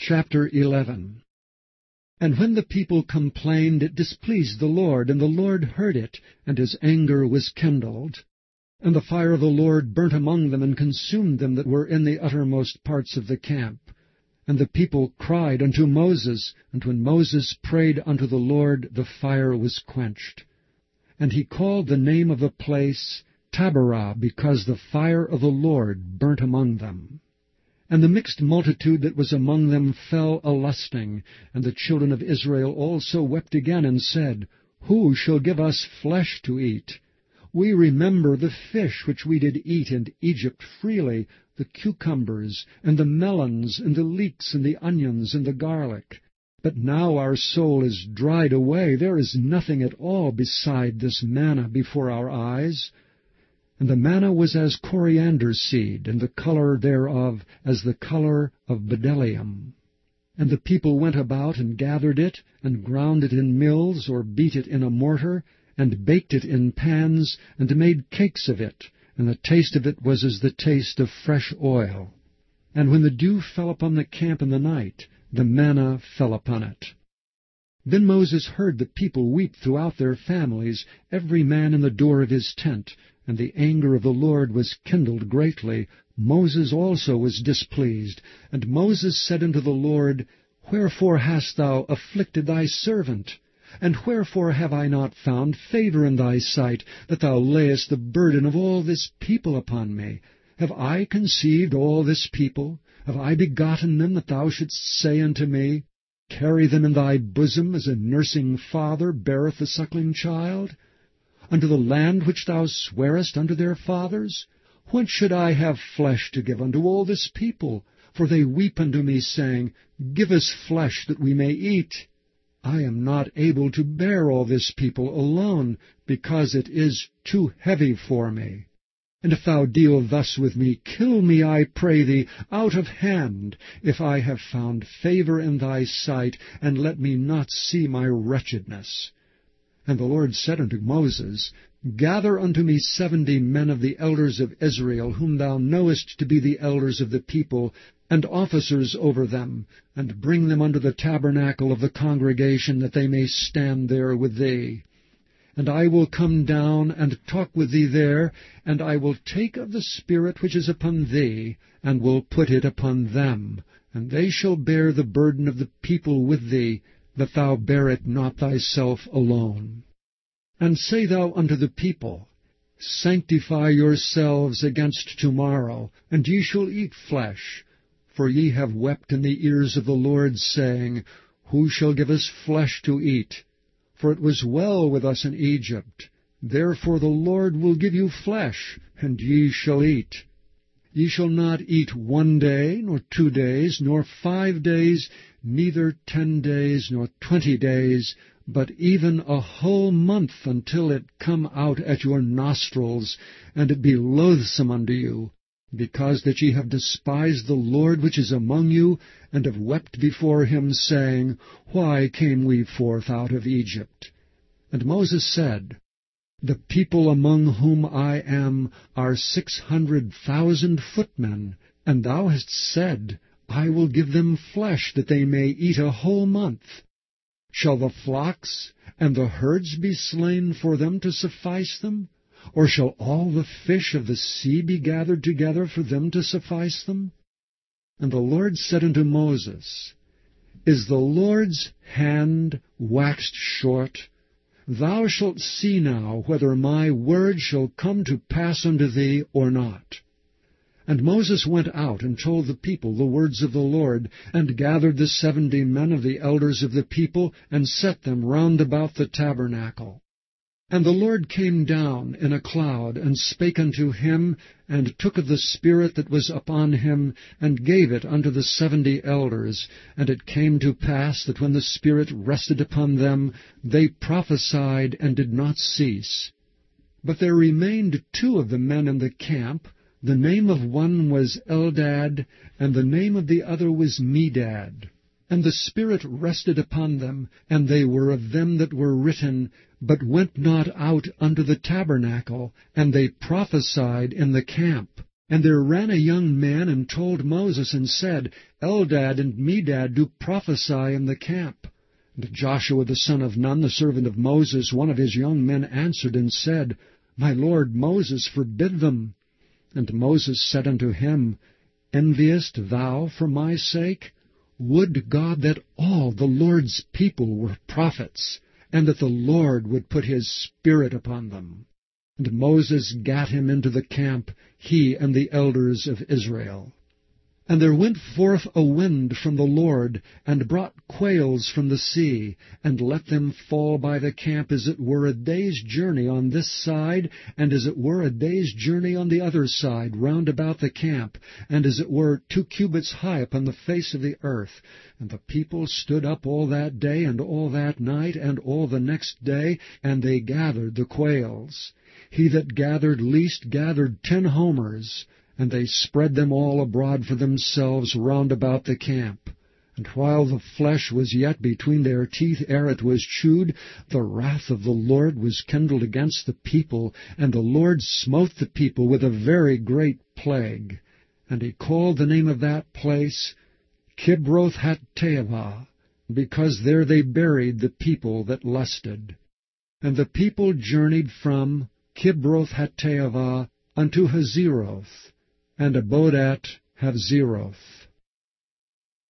Chapter 11. And when the people complained, it displeased the Lord, and the Lord heard it, and his anger was kindled. And the fire of the Lord burnt among them, and consumed them that were in the uttermost parts of the camp. And the people cried unto Moses, and when Moses prayed unto the Lord, the fire was quenched. And he called the name of the place Taberah, because the fire of the Lord burnt among them. And the mixed multitude that was among them fell a-lusting, and the children of Israel also wept again, and said, Who shall give us flesh to eat? We remember the fish which we did eat in Egypt freely, the cucumbers, and the melons, and the leeks, and the onions, and the garlic. But now our soul is dried away, there is nothing at all beside this manna before our eyes. And the manna was as coriander seed, and the color thereof as the color of bdellium. And the people went about and gathered it, and ground it in mills, or beat it in a mortar, and baked it in pans, and made cakes of it, and the taste of it was as the taste of fresh oil. And when the dew fell upon the camp in the night, the manna fell upon it. Then Moses heard the people weep throughout their families, every man in the door of his tent, and the anger of the Lord was kindled greatly. Moses also was displeased. And Moses said unto the Lord, Wherefore hast thou afflicted thy servant? And wherefore have I not found favor in thy sight, that thou layest the burden of all this people upon me? Have I conceived all this people? Have I begotten them, that thou shouldst say unto me, Carry them in thy bosom, as a nursing father beareth the suckling child? Unto the land which thou swarest unto their fathers? Whence should I have flesh to give unto all this people? For they weep unto me, saying, Give us flesh that we may eat. I am not able to bear all this people alone, because it is too heavy for me. And if thou deal thus with me, kill me, I pray thee, out of hand, if I have found favor in thy sight, and let me not see my wretchedness. And the Lord said unto Moses, Gather unto me 70 men of the elders of Israel, whom thou knowest to be the elders of the people, and officers over them, and bring them unto the tabernacle of the congregation, that they may stand there with thee. And I will come down and talk with thee there, and I will take of the Spirit which is upon thee, and will put it upon them, and they shall bear the burden of the people with thee, that thou bear it not thyself alone. And say thou unto the people, Sanctify yourselves against tomorrow, and ye shall eat flesh. For ye have wept in the ears of the Lord, saying, Who shall give us flesh to eat? For it was well with us in Egypt. Therefore the Lord will give you flesh, and ye shall eat. Ye shall not eat 1 day, nor 2 days, nor 5 days, neither 10 days, nor 20 days, but even a whole month, until it come out at your nostrils, and it be loathsome unto you, because that ye have despised the Lord which is among you, and have wept before him, saying, Why came we forth out of Egypt? And Moses said, The people among whom I am are 600,000 footmen, and thou hast said, I will give them flesh, that they may eat a whole month. Shall the flocks and the herds be slain for them to suffice them? Or shall all the fish of the sea be gathered together for them to suffice them? And the Lord said unto Moses, Is the Lord's hand waxed short? Thou shalt see now whether my word shall come to pass unto thee or not. And Moses went out and told the people the words of the Lord, and gathered the 70 men of the elders of the people, and set them round about the tabernacle. And the Lord came down in a cloud, and spake unto him, and took of the Spirit that was upon him, and gave it unto the 70 elders. And it came to pass that when the Spirit rested upon them, they prophesied and did not cease. But there remained 2 of the men in the camp. The name of one was Eldad, and the name of the other was Medad. And the Spirit rested upon them, and they were of them that were written, but went not out unto the tabernacle, and they prophesied in the camp. And there ran a young man and told Moses, and said, Eldad and Medad do prophesy in the camp. And Joshua the son of Nun, the servant of Moses, one of his young men, answered and said, My lord Moses, forbid them. And Moses said unto him, Enviest thou for my sake? Would God that all the Lord's people were prophets, and that the Lord would put his Spirit upon them. And Moses gat him into the camp, he and the elders of Israel. And there went forth a wind from the Lord, and brought quails from the sea, and let them fall by the camp as it were a day's journey on this side, and as it were a day's journey on the other side, round about the camp, and as it were 2 cubits high upon the face of the earth. And the people stood up all that day, and all that night, and all the next day, and they gathered the quails. He that gathered least gathered 10 homers, and they spread them all abroad for themselves round about the camp. And while the flesh was yet between their teeth ere it was chewed, the wrath of the Lord was kindled against the people, and the Lord smote the people with a very great plague. And he called the name of that place Kibroth-Hattaavah, because there they buried the people that lusted. And the people journeyed from Kibroth-Hattaavah unto Hazeroth, and abode at Hazeroth.